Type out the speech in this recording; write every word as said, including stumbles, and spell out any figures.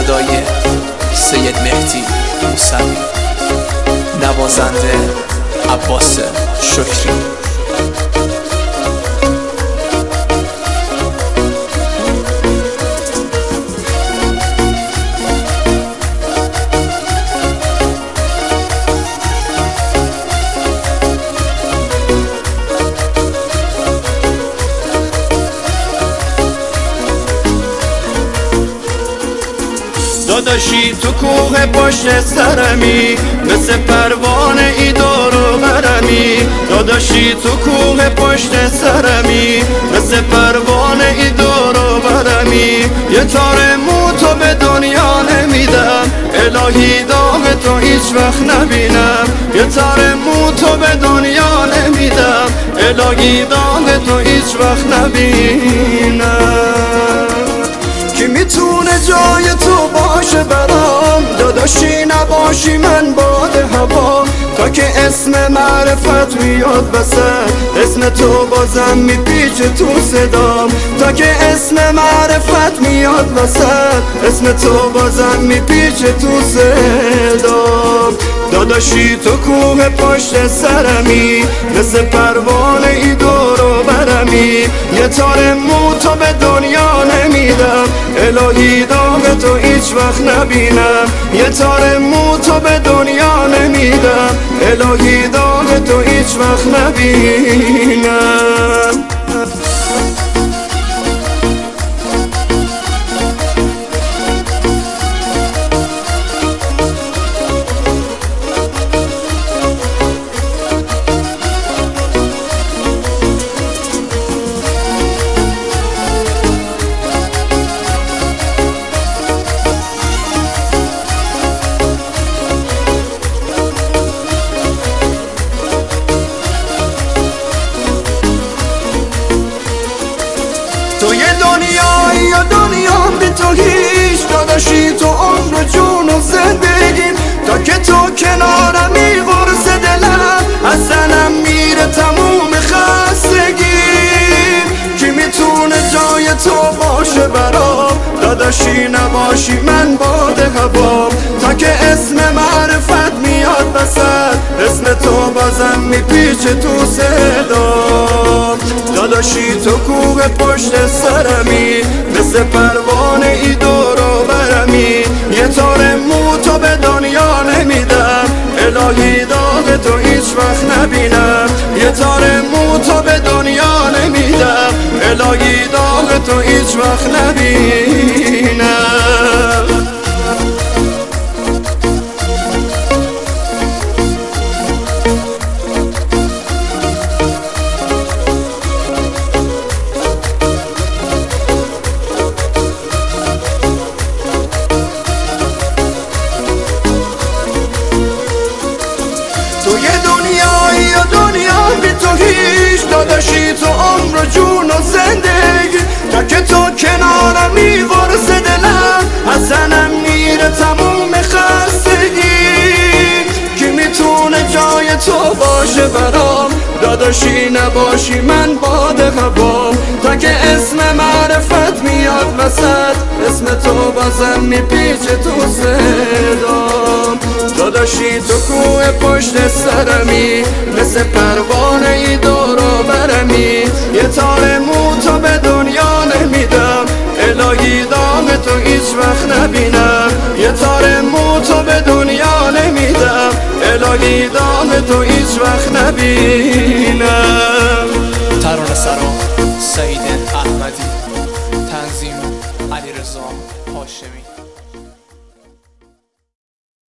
صدای سید مهدی موسوی، نوازنده عباس شکری. داداشی تو کوه پشت سرمی، مثل پروانه ای دور و برمی. داداشی تو کوه پشت سرمی، مثل پروانه ای دور و برمی. یه تار مو تو به دنیا نمیدم، الهی داغ تو هیچ وقت نبینم. یه تار مو تو به دنیا نمیدم، الهی داغ تو هیچ وقت نبینم. کی میتونه جای تو باشه برام؟ داداشی نباشی من باد هوا. تا که اسم معرفت میاد وسط، اسم تو بازم میپیچه تو صدام. تا که اسم معرفت میاد وسط، اسم تو بازم میپیچه تو صدام. داداشی تو کوه پشت سرمی، مثل پروانه ای دور و برمی. یه تار مو تو به دنیا نمیدم، الهی داغ تو هیچ وقت نبینم. یه تار مو تو به دنیا نمیدم، الهی داغ تو هیچ وقت نبینم. تو یه دنیایی یا دنیا بی تو هیچ. داداشی تو عمر جون و زندگیم، تا که تو کنارمی قرص دلم، اصلا میره تموم خستگیم. کی میتونه جای تو باشه برام؟ داداشی نباشی من باد هوام. تا که اسم معرفت میاد وسط، اسم تو بازم میپیچه تو صدام. داداشی تو کوه پشت سرمی، مثل پروانه ای دور و برمی. یه تار مو تو به دنیا نمیدم، الهی داغ تو هیچ وقت نبینم. یه تار مو تو به دنیا نمیدم، الهی داغ تو هیچ وقت نبینم. تو یه دنیایی یا دنیا بی تو هیچ. داداشی تو عمر جون و زندگی، تا که تو کنارمی قرص دلم، اصلا میره تموم خستگی. کی میتونه جای تو باشه برام؟ داداشی نباشی من باد هوام. تا که اسم معرفت میاد وسط، اسم تو بازم میپیچه تو صدام. داداشی تو کوه پشت سرمی، مثل پروانه ای دور و برمی. یه تار مو تو به دنیا نمیدم، الهی داغ تو هیچ وقت نبینم. یه تار مو تو به دنیا نمیدم، الهی داغ تو هیچ وقت نبینم. ترانه سرا سعید احمدی، تنظیم علیرضا هاشمی.